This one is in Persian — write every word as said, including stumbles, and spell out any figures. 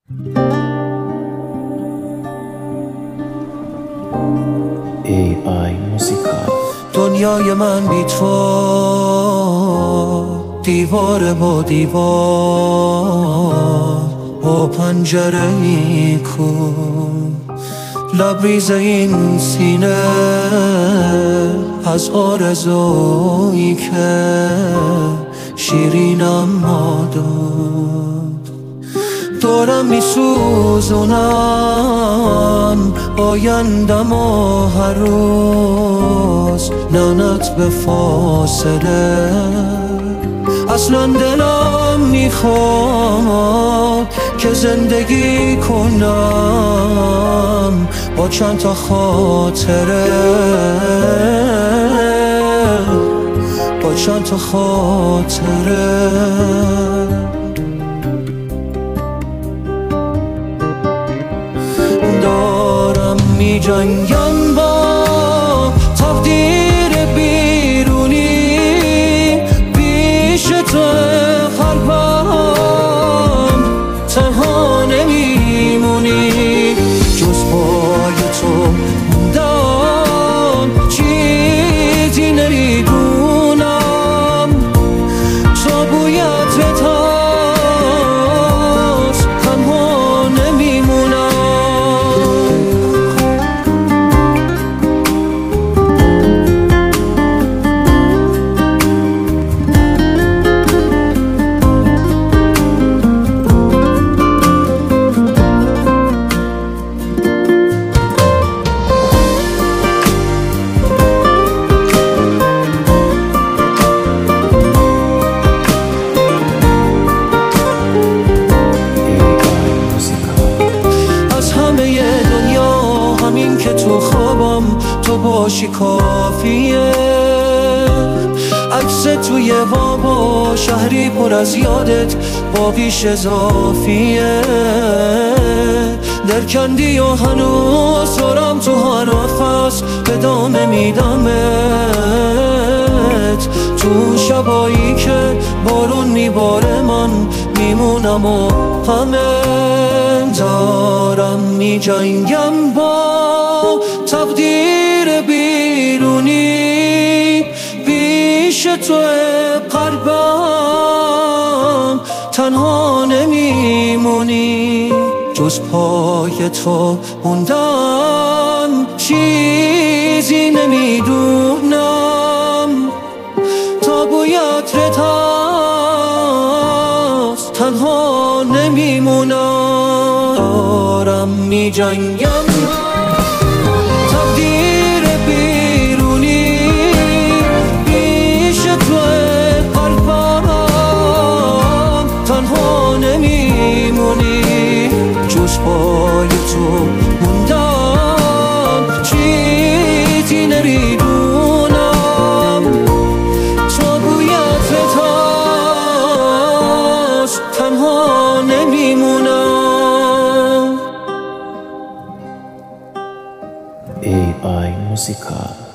ای آی موزیکال. دنیای من بی تو دیوار با دیوار با پنجره ای کو لبریز این سینه از آرزویی که شیرینم مادم دارم میسوزونم آیندم و هر روز ننت به فاصله اصلا دلم میخواد که زندگی کنم با چند تا خاطره با چند تا خاطره دارم می جنگم با تقدیر بیرونی پیش تو قلبم تنها نمیمونی جز پای تو موندم چیزی نمیدونم تو بویت رتاست تنها نمیمونم همین که تو خوابم تو باشی کافیه عکس توی وابا شهری پر از یادت باقیش اضافیه درکندی و هنوز دارم تو هر نفس ادامه میدمت تو شبایی که بارون میباره من میمونم و همه دارم میجنگم با تقدیر بیرونی پیش تو قلبم تنها نمیمونی جز پای تو موندم چیزی نمیدونم تا بویت رتاست تنها نمیمونم دارم میجنگم تقدیر بیرونی پیش تو قلبم تنها نمیمونی جز پای تو موندم چیزی نمیدونم تو بویت رتاست تنها نمیمونم ای آی موزیکال.